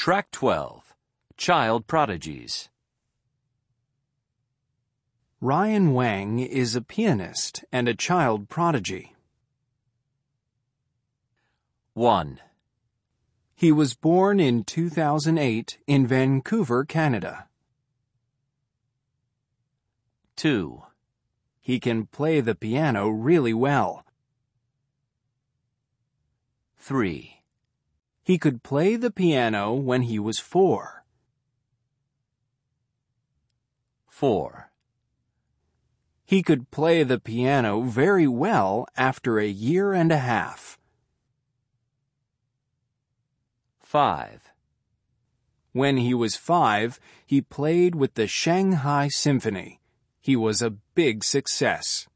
Track 12. Child Prodigies. Ryan Wang is a pianist and a child prodigy. 1, He was born in 2008 in Vancouver, Canada. 2, He can play the piano really well. 3, He could play the piano when he was 4. 4, He could play the piano very well after a year and a half. 5, When he was 5, he played with the Shanghai Symphony. He was a big success.